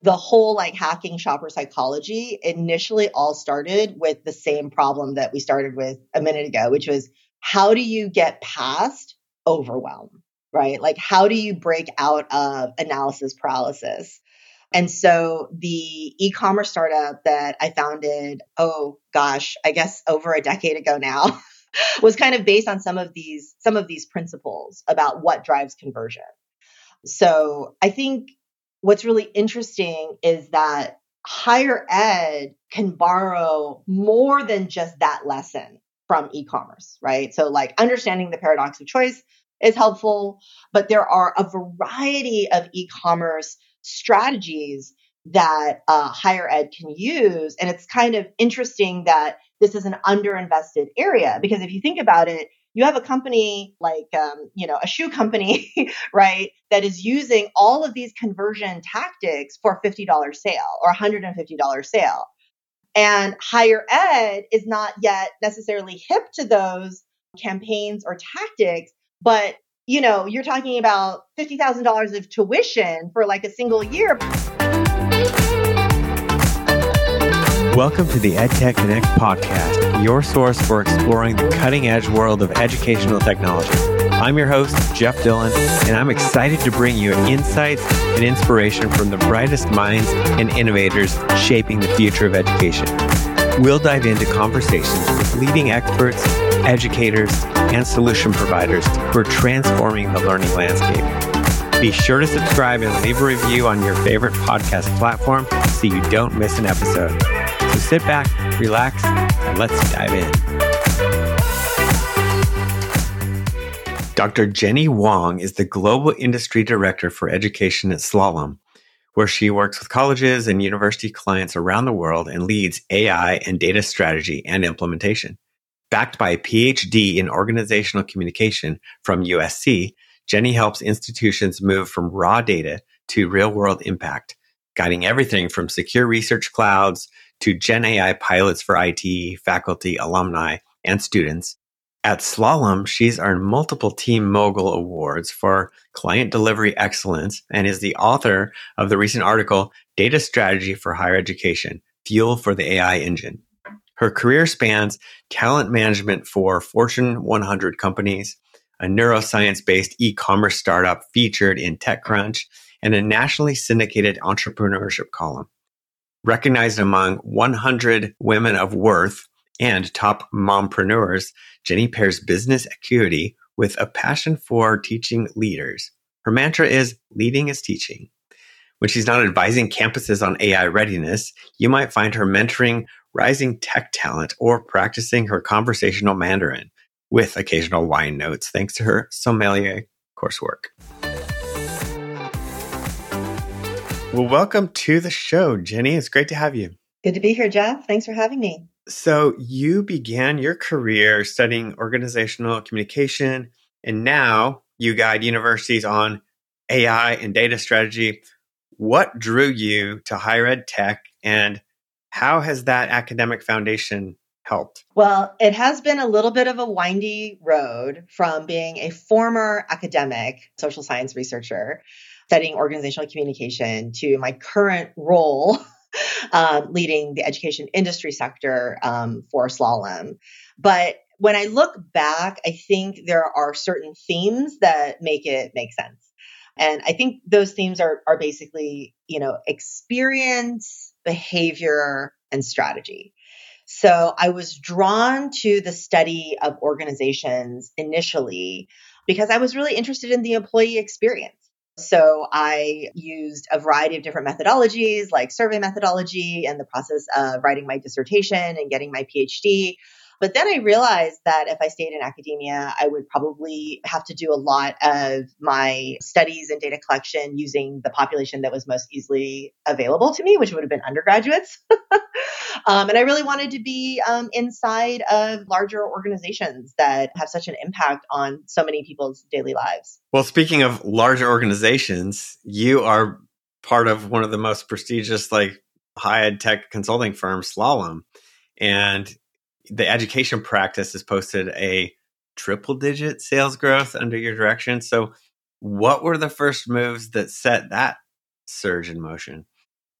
the whole like hacking shopper psychology initially all started with the same problem that we started with a minute ago, which was how do you get past overwhelm, right? Like, how do you break out of analysis paralysis? And so the e-commerce startup that I founded, oh gosh, I guess over a decade ago now, was kind of based on some of these principles about what drives conversion. So I think what's really interesting is that higher ed can borrow more than just that lesson from e-commerce, right? So like understanding the paradox of choice is helpful, but there are a variety of e-commerce strategies that higher ed can use. And it's kind of interesting that this is an underinvested area because if you think about it, you have a company like, a shoe company, right, that is using all of these conversion tactics for a $50 sale or $150 sale. And higher ed is not yet necessarily hip to those campaigns or tactics, but you're talking about $50,000 of tuition for like a single year. Welcome to the EdTech Connect podcast, your source for exploring the cutting-edge world of educational technology. I'm your host, Jeff Dillon, and I'm excited to bring you insights and inspiration from the brightest minds and innovators shaping the future of education. We'll dive into conversations with leading experts, educators, and solution providers who are transforming the learning landscape. Be sure to subscribe and leave a review on your favorite podcast platform so you don't miss an episode. So sit back, relax, and let's dive in. Dr. Jenny Wong is the Global Industry Director for Education at Slalom, where she works with colleges and university clients around the world and leads AI and data strategy and implementation. Backed by a PhD in organizational communication from USC, Jenny helps institutions move from raw data to real-world impact, guiding everything from secure research clouds to Gen AI pilots for IT, faculty, alumni, and students. At Slalom, she's earned multiple Team Mogul awards for client delivery excellence and is the author of the recent article, Data Strategy for Higher Education, Fuel for the AI Engine. Her career spans talent management for Fortune 100 companies, a neuroscience-based e-commerce startup featured in TechCrunch, and a nationally syndicated entrepreneurship column. Recognized among 100 women of worth and top mompreneurs, Jenny pairs business acuity with a passion for teaching leaders. Her mantra is, leading is teaching. When she's not advising campuses on AI readiness, you might find her mentoring rising tech talent or practicing her conversational Mandarin with occasional wine notes, thanks to her sommelier coursework. Well, welcome to the show, Jenny. It's great to have you. Good to be here, Jeff. Thanks for having me. So you began your career studying organizational communication, and now you guide universities on AI and data strategy. What drew you to higher ed tech, and how has that academic foundation helped? Well, it has been a little bit of a windy road from being a former academic social science researcher studying organizational communication to my current role leading the education industry sector for Slalom. But when I look back, I think there are certain themes that make it make sense. And I think those themes are basically, experience, behavior, and strategy. So I was drawn to the study of organizations initially because I was really interested in the employee experience. So I used a variety of different methodologies like survey methodology and the process of writing my dissertation and getting my PhD. But then I realized that if I stayed in academia, I would probably have to do a lot of my studies and data collection using the population that was most easily available to me, which would have been undergraduates. And I really wanted to be inside of larger organizations that have such an impact on so many people's daily lives. Well, speaking of larger organizations, you are part of one of the most prestigious high ed tech consulting firms, Slalom. And the education practice has posted a triple-digit sales growth under your direction. So what were the first moves that set that surge in motion?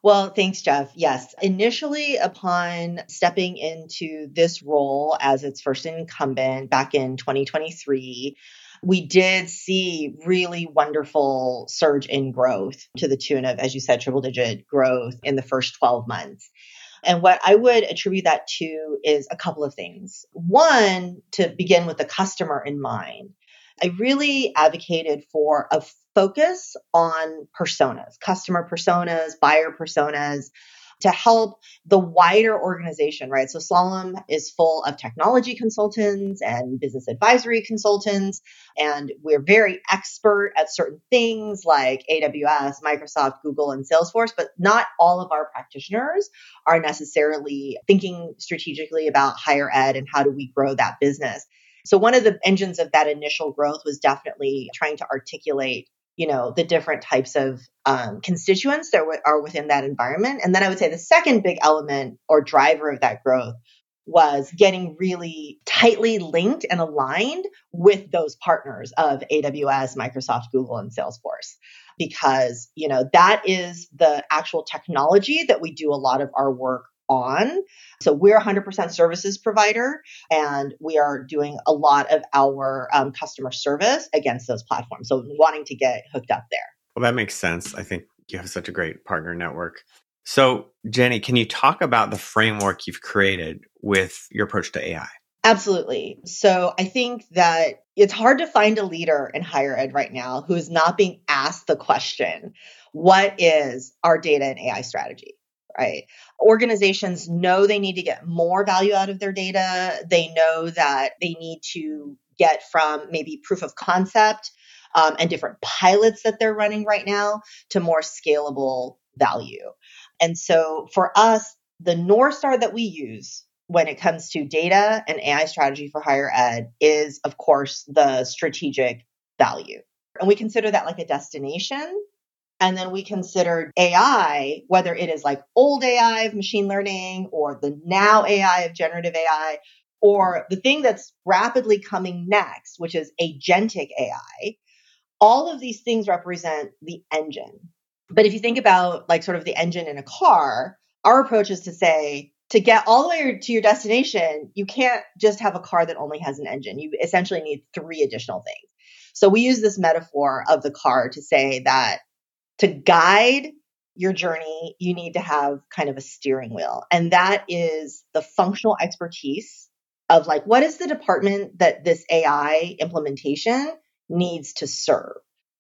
Well, thanks, Jeff. Yes. Initially, upon stepping into this role as its first incumbent back in 2023, we did see really wonderful surge in growth to the tune of, as you said, triple digit growth in the first 12 months. And what I would attribute that to is a couple of things. One, to begin with the customer in mind, I really advocated for a focus on personas, customer personas, buyer personas, to help the wider organization, right? So Slalom is full of technology consultants and business advisory consultants, and we're very expert at certain things like AWS, Microsoft, Google, and Salesforce, but not all of our practitioners are necessarily thinking strategically about higher ed and how do we grow that business. So one of the engines of that initial growth was definitely trying to articulate, the different types of constituents that are within that environment. And then I would say the second big element or driver of that growth was getting really tightly linked and aligned with those partners of AWS, Microsoft, Google, and Salesforce. Because, that is the actual technology that we do a lot of our work on. So we're 100% services provider, and we are doing a lot of our customer service against those platforms. So wanting to get hooked up there. Well, that makes sense. I think you have such a great partner network. So, Jenny, can you talk about the framework you've created with your approach to AI? Absolutely. So I think that it's hard to find a leader in higher ed right now who is not being asked the question, what is our data and AI strategy? Right. Organizations know they need to get more value out of their data. They know that they need to get from maybe proof of concept and different pilots that they're running right now to more scalable value. And so for us, the North Star that we use when it comes to data and AI strategy for higher ed is, of course, the strategic value. And we consider that like a destination. And then we consider AI, whether it is like old AI of machine learning or the now AI of generative AI, or the thing that's rapidly coming next, which is agentic AI. All of these things represent the engine. But if you think about like sort of the engine in a car, our approach is to say, to get all the way to your destination, you can't just have a car that only has an engine. You essentially need 3 additional things. So we use this metaphor of the car to say that to guide your journey, you need to have kind of a steering wheel. And that is the functional expertise of like, what is the department that this AI implementation needs to serve?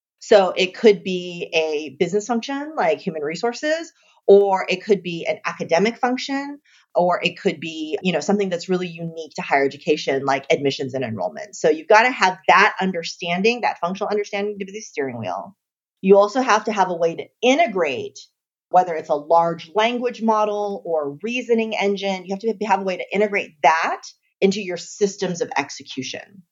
So it could be a business function like human resources, or it could be an academic function, or it could be, something that's really unique to higher education like admissions and enrollment. So you've got to have that understanding, that functional understanding to be the steering wheel. You also have to have a way to integrate, whether it's a large language model or reasoning engine, you have to have a way to integrate that into your systems of execution.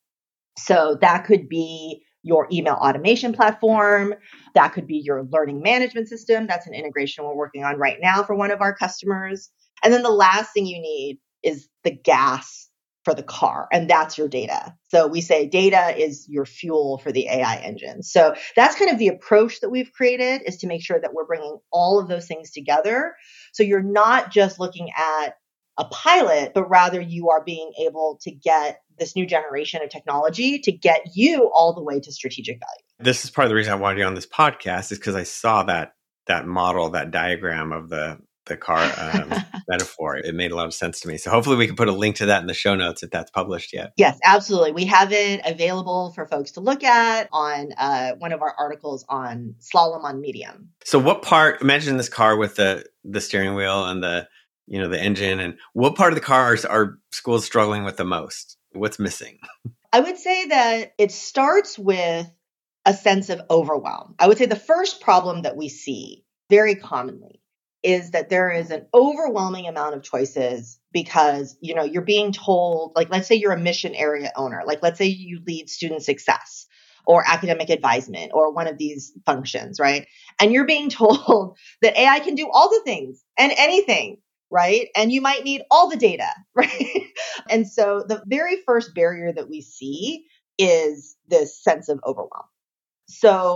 So that could be your email automation platform. That could be your learning management system. That's an integration we're working on right now for one of our customers. And then the last thing you need is the gas for the car, and that's your data. So we say data is your fuel for the AI engine. So that's kind of the approach that we've created, is to make sure that we're bringing all of those things together. So you're not just looking at a pilot, but rather you are being able to get this new generation of technology to get you all the way to strategic value. This is part of the reason I wanted you on this podcast, is because I saw that model, that diagram of the car metaphor. It made a lot of sense to me. So hopefully we can put a link to that in the show notes if that's published yet. Yes, absolutely. We have it available for folks to look at on one of our articles on Slalom on Medium. So what part, imagine this car with the steering wheel and the engine, and what part of the car are schools struggling with the most? What's missing? I would say that it starts with a sense of overwhelm. I would say the first problem that we see very commonly is that there is an overwhelming amount of choices because, you're being told, like, let's say you're a mission area owner, like, let's say you lead student success or academic advisement or one of these functions, right? And you're being told that AI can do all the things and anything, right? And you might need all the data, right? And so the very first barrier that we see is this sense of overwhelm. So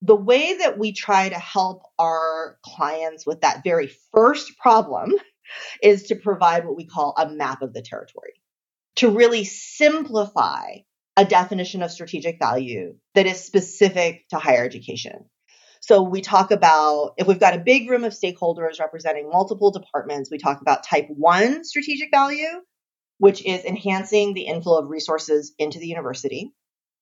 the way that we try to help our clients with that very first problem is to provide what we call a map of the territory, to really simplify a definition of strategic value that is specific to higher education. So we talk about, if we've got a big room of stakeholders representing multiple departments, we talk about type 1 strategic value, which is enhancing the inflow of resources into the university.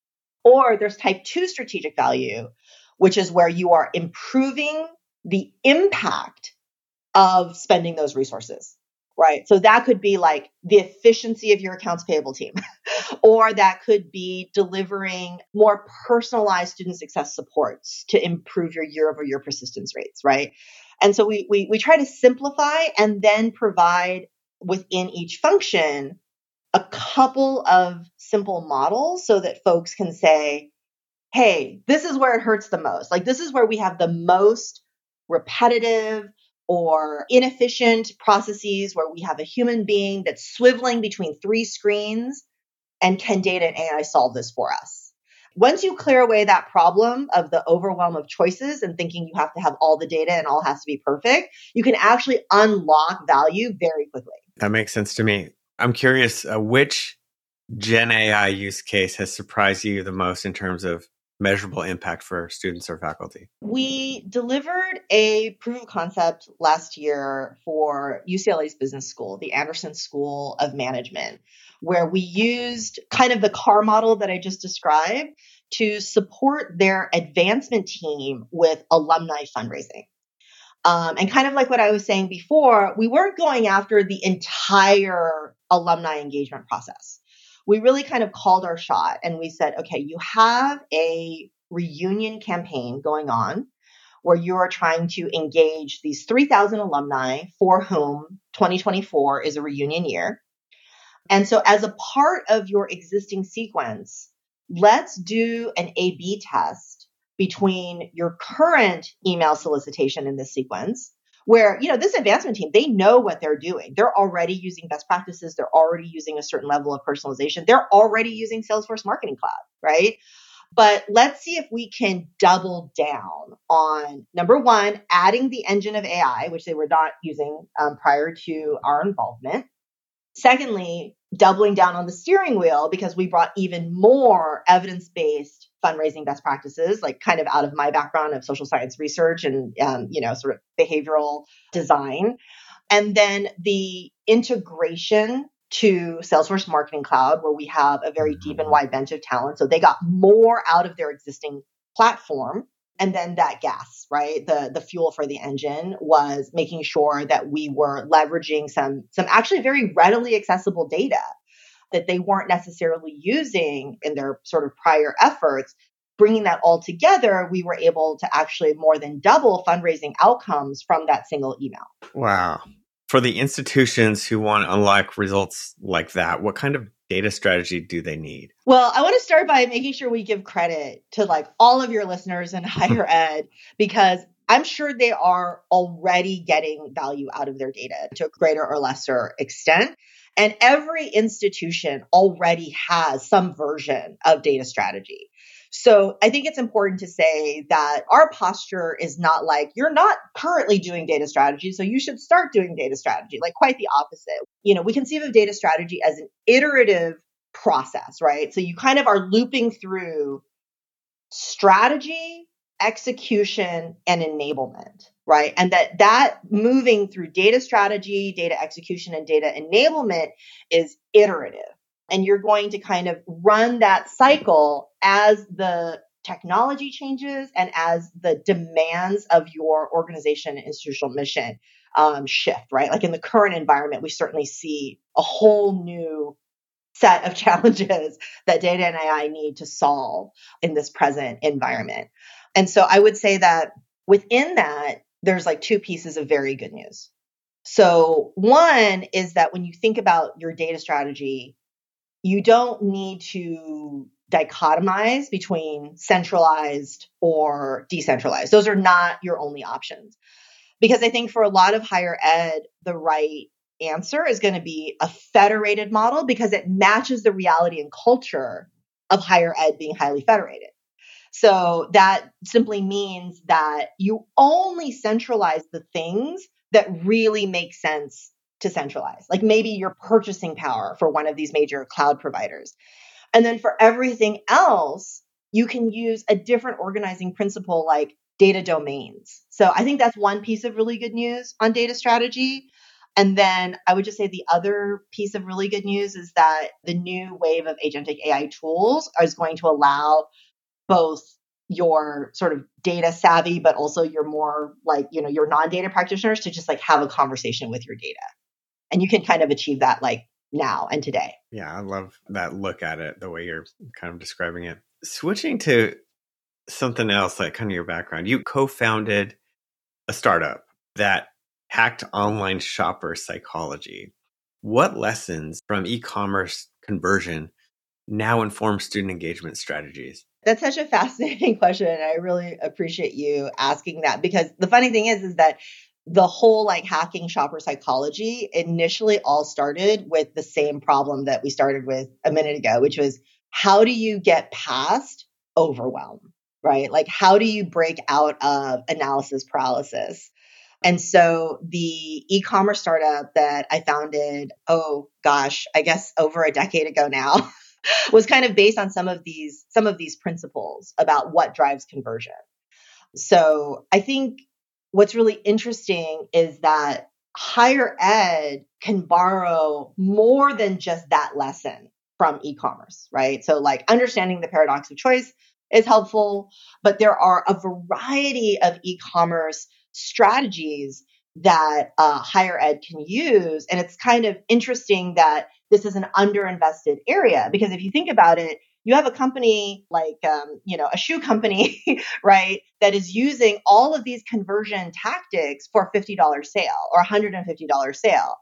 Or there's type 2 strategic value, which is where you are improving the impact of spending those resources, right? So that could be like the efficiency of your accounts payable team, or that could be delivering more personalized student success supports to improve your year-over-year persistence rates, right? And so we try to simplify and then provide within each function a couple of simple models so that folks can say, hey, this is where it hurts the most. Like, this is where we have the most repetitive or inefficient processes where we have a human being that's swiveling between 3 screens, and can data and AI solve this for us? Once you clear away that problem of the overwhelm of choices and thinking you have to have all the data and all has to be perfect, you can actually unlock value very quickly. That makes sense to me. I'm curious, which Gen AI use case has surprised you the most in terms of measurable impact for students or faculty? We delivered a proof of concept last year for UCLA's business school, the Anderson School of Management, where we used kind of the CAR model that I just described to support their advancement team with alumni fundraising. And kind of like what I was saying before, we weren't going after the entire alumni engagement process. We really kind of called our shot and we said, okay, you have a reunion campaign going on where you are trying to engage these 3,000 alumni for whom 2024 is a reunion year. And so as a part of your existing sequence, let's do an A/B test between your current email solicitation in this sequence, where, this advancement team, they know what they're doing. They're already using best practices. They're already using a certain level of personalization. They're already using Salesforce Marketing Cloud, right? But let's see if we can double down on, number one, adding the engine of AI, which they were not using prior to our involvement. Secondly, doubling down on the steering wheel because we brought even more evidence-based fundraising best practices, like kind of out of my background of social science research and, sort of behavioral design. And then the integration to Salesforce Marketing Cloud, where we have a very deep and wide bench of talent. So they got more out of their existing platform. And then that gas, right? The fuel for the engine was making sure that we were leveraging some actually very readily accessible data that they weren't necessarily using in their sort of prior efforts. Bringing that all together, we were able to actually more than double fundraising outcomes from that single email. Wow. For the institutions who want to unlock results like that, what kind of data strategy do they need? Well, I want to start by making sure we give credit to like all of your listeners in higher ed, because I'm sure they are already getting value out of their data to a greater or lesser extent. And every institution already has some version of data strategy. So I think it's important to say that our posture is not like, you're not currently doing data strategy, so you should start doing data strategy. Like, quite the opposite. We conceive of data strategy as an iterative process, right? So you kind of are looping through strategy, execution, and enablement, right? And that moving through data strategy, data execution, and data enablement is iterative. And you're going to kind of run that cycle as the technology changes and as the demands of your organization and institutional mission shift, right? Like in the current environment, we certainly see a whole new set of challenges that data and AI need to solve in this present environment. And so I would say that within that, there's like 2 pieces of very good news. So one is that when you think about your data strategy, you don't need to dichotomize between centralized or decentralized. Those are not your only options. Because I think for a lot of higher ed, the right answer is going to be a federated model because it matches the reality and culture of higher ed being highly federated. So that simply means that you only centralize the things that really make sense to centralize, like maybe your purchasing power for one of these major cloud providers. And then for everything else, you can use a different organizing principle like data domains. So I think that's one piece of really good news on data strategy. And then I would just say the other piece of really good news is that the new wave of agentic AI tools is going to allow both your sort of data savvy, but also your more like, your non-data practitioners to just like have a conversation with your data. And you can kind of achieve that like now and today. Yeah, I love that look at it, the way you're kind of describing it. Switching to something else, like kind of your background, you co-founded a startup that hacked online shopper psychology. What lessons from e-commerce conversion now inform student engagement strategies? That's such a fascinating question. And I really appreciate you asking that, because the funny thing is that the whole like hacking shopper psychology initially all started with the same problem that we started with a minute ago, which was how do you get past overwhelm, right? Like how do you break out of analysis paralysis? And so the e-commerce startup that I founded, oh gosh, I guess over a decade ago now, was kind of based on some of these principles about what drives conversion. So I think what's really interesting is that higher ed can borrow more than just that lesson from e-commerce, right? So like understanding the paradox of choice is helpful, but there are a variety of e-commerce strategies that higher ed can use. And it's kind of interesting that this is an underinvested area, because if you think about it, you have a company like, a shoe company, right, that is using all of these conversion tactics for a $50 sale or $150 sale.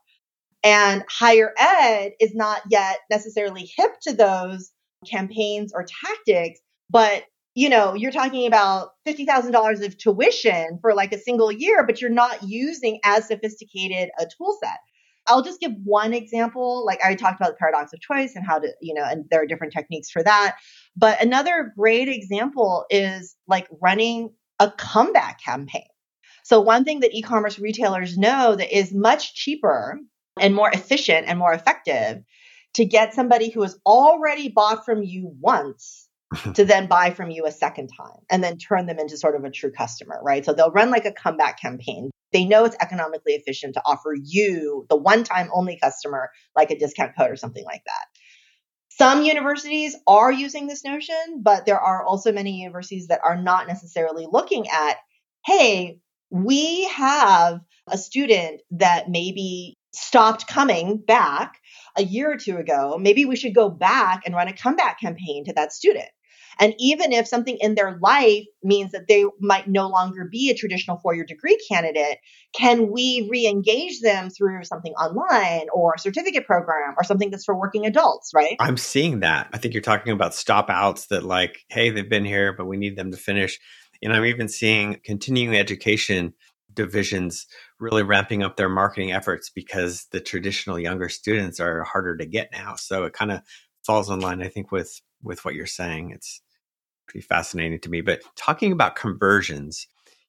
And higher ed is not yet necessarily hip to those campaigns or tactics, but you're talking about $50,000 of tuition for like a single year, but you're not using as sophisticated a tool set. I'll just give one example. Like I talked about the paradox of choice and how to, and there are different techniques for that. But another great example is like running a comeback campaign. So one thing that e-commerce retailers know that is much cheaper and more efficient and more effective to get somebody who has already bought from you once to then buy from you a second time and then turn them into sort of a true customer, right? So they'll run like a comeback campaign. They know it's economically efficient to offer you, the one-time only customer, like a discount code or something like that. Some universities are using this notion, but there are also many universities that are not necessarily looking at, hey, we have a student that maybe stopped coming back a year or two ago. Maybe we should go back and run a comeback campaign to that student. And even if something in their life means that they might no longer be a traditional four-year degree candidate, can we re-engage them through something online or a certificate program or something that's for working adults, right? I'm seeing that. I think you're talking about stop outs that like, hey, they've been here, but we need them to finish. And I'm even seeing continuing education divisions really ramping up their marketing efforts because the traditional younger students are harder to get now. So it kind of falls in line, I think, with what you're saying. It's pretty fascinating to me. But talking about conversions,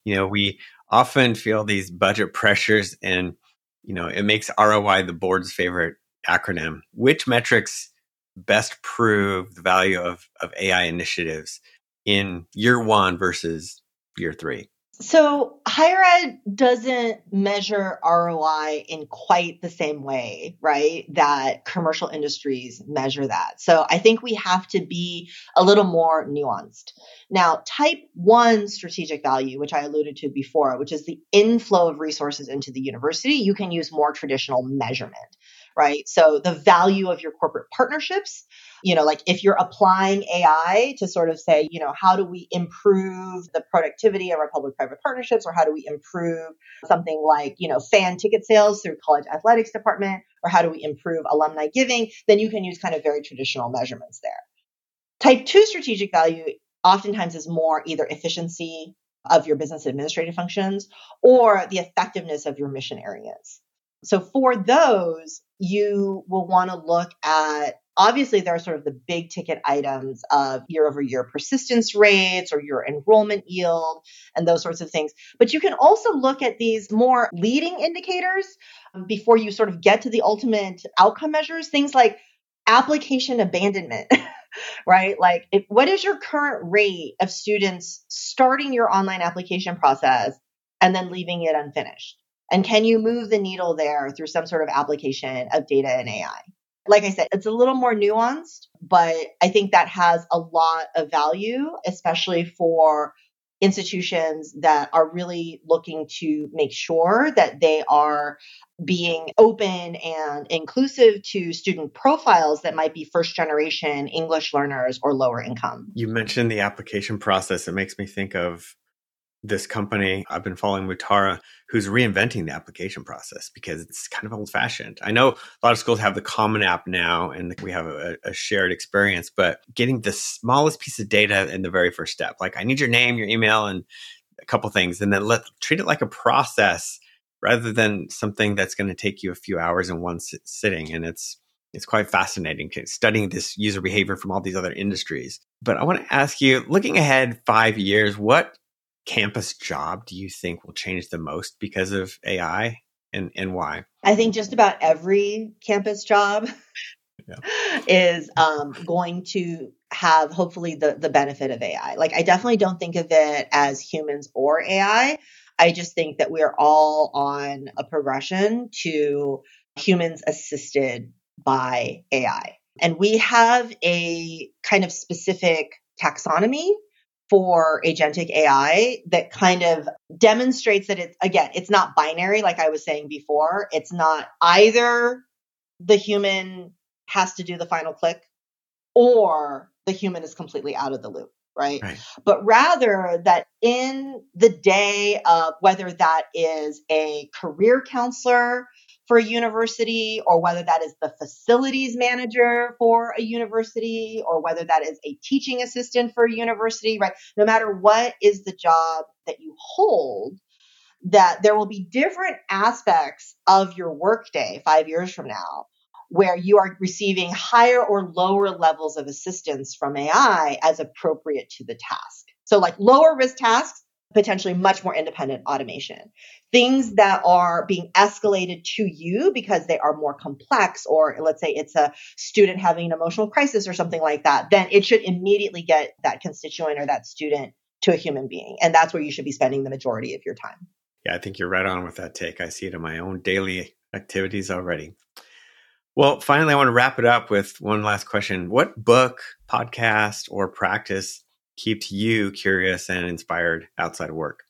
we often feel these budget pressures and, it makes ROI the board's favorite acronym. Which metrics best prove the value of AI initiatives in year one versus year three? So higher ed doesn't measure ROI in quite the same way, right, that commercial industries measure that. So I think we have to be a little more nuanced. Now, type 1 strategic value, which I alluded to before, which is the inflow of resources into the university, you can use more traditional measurement, right? So the value of your corporate partnerships, like if you're applying AI to sort of say, how do we improve the productivity of our public-private partnerships, or how do we improve something like, fan ticket sales through college athletics department, or how do we improve alumni giving, then you can use kind of very traditional measurements there. Type 2 strategic value oftentimes is more either efficiency of your business administrative functions or the effectiveness of your mission areas. So for those, you will want to look at Obviously, there are sort of the big ticket items of year-over-year persistence rates or your enrollment yield and those sorts of things. But you can also look at these more leading indicators before you sort of get to the ultimate outcome measures, things like application abandonment, right? Like, what is your current rate of students starting your online application process and then leaving it unfinished? And can you move the needle there through some sort of application of data and AI? Like I said, it's a little more nuanced, but I think that has a lot of value, especially for institutions that are really looking to make sure that they are being open and inclusive to student profiles that might be first generation English learners or lower income. You mentioned the application process. It makes me think of this company I've been following, Mutara, who's reinventing the application process because it's kind of old fashioned. I know a lot of schools have the Common App now and we have a shared experience, but getting the smallest piece of data in the very first step, like I need your name, your email, and a couple things, and then treat it like a process rather than something that's going to take you a few hours in one sitting. And it's quite fascinating studying this user behavior from all these other industries. But I want to ask you, looking ahead 5 years, what campus job do you think will change the most because of AI and why? I think just about every campus job is going to have hopefully the benefit of AI. Like, I definitely don't think of it as humans or AI. I just think that we are all on a progression to humans assisted by AI. And we have a kind of specific taxonomy for agentic AI that kind of demonstrates that it's not binary, like I was saying before. It's not either the human has to do the final click or the human is completely out of the loop, right? But rather that in the day of whether that is a career counselor for a university, or whether that is the facilities manager for a university, or whether that is a teaching assistant for a university, right? No matter what is the job that you hold, that there will be different aspects of your workday 5 years from now where you are receiving higher or lower levels of assistance from AI as appropriate to the task. So like lower risk tasks, potentially much more independent automation. Things that are being escalated to you because they are more complex, or let's say it's a student having an emotional crisis or something like that, then it should immediately get that constituent or that student to a human being. And that's where you should be spending the majority of your time. Yeah, I think you're right on with that take. I see it in my own daily activities already. Well, finally, I want to wrap it up with one last question. What book, podcast, or practice keeps you curious and inspired outside of work?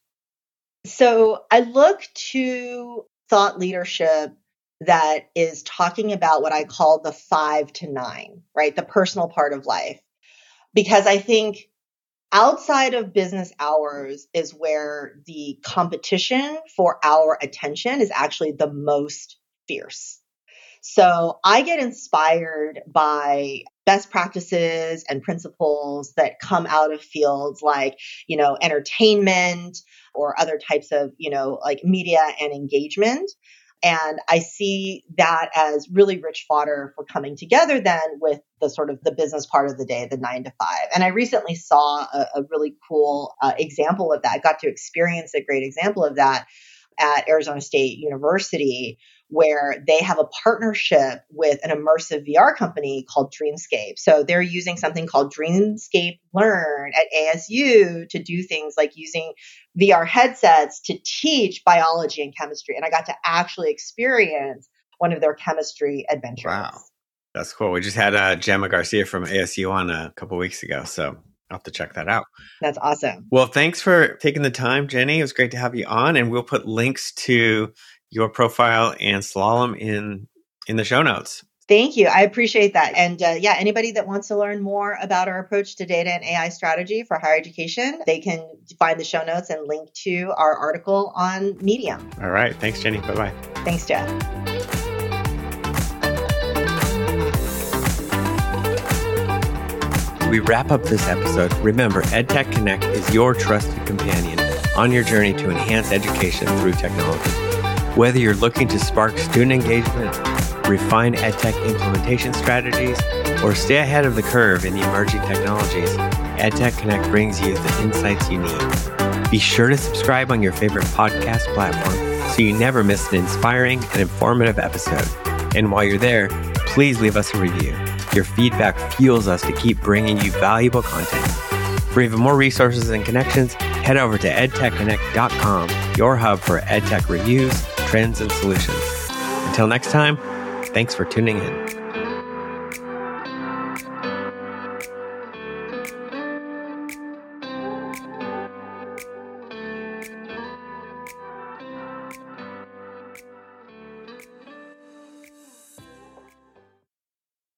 So I look to thought leadership that is talking about what I call the 5 to 9, right? The personal part of life. Because I think outside of business hours is where the competition for our attention is actually the most fierce. So I get inspired by best practices and principles that come out of fields like, entertainment or other types of, like media and engagement. And I see that as really rich fodder for coming together then with the sort of the business part of the day, the 9 to 5. And I recently saw a really cool example of that. I got to experience a great example of that at Arizona State University, where they have a partnership with an immersive VR company called Dreamscape. So they're using something called Dreamscape Learn at ASU to do things like using VR headsets to teach biology and chemistry. And I got to actually experience one of their chemistry adventures. Wow. That's cool. We just had Gemma Garcia from ASU on a couple of weeks ago. So I'll have to check that out. That's awesome. Well, thanks for taking the time, Jenny. It was great to have you on. And we'll put links to your profile and Slalom in the show notes. Thank you. I appreciate that. And anybody that wants to learn more about our approach to data and AI strategy for higher education, they can find the show notes and link to our article on Medium. All right. Thanks, Jenny. Bye-bye. Thanks, Jeff. We wrap up this episode. Remember, EdTech Connect is your trusted companion on your journey to enhance education through technology. Whether you're looking to spark student engagement, refine EdTech implementation strategies, or stay ahead of the curve in the emerging technologies, EdTech Connect brings you the insights you need. Be sure to subscribe on your favorite podcast platform so you never miss an inspiring and informative episode. And while you're there, please leave us a review. Your feedback fuels us to keep bringing you valuable content. For even more resources and connections, head over to edtechconnect.com, your hub for EdTech reviews, trends, and solutions. Until next time, thanks for tuning in.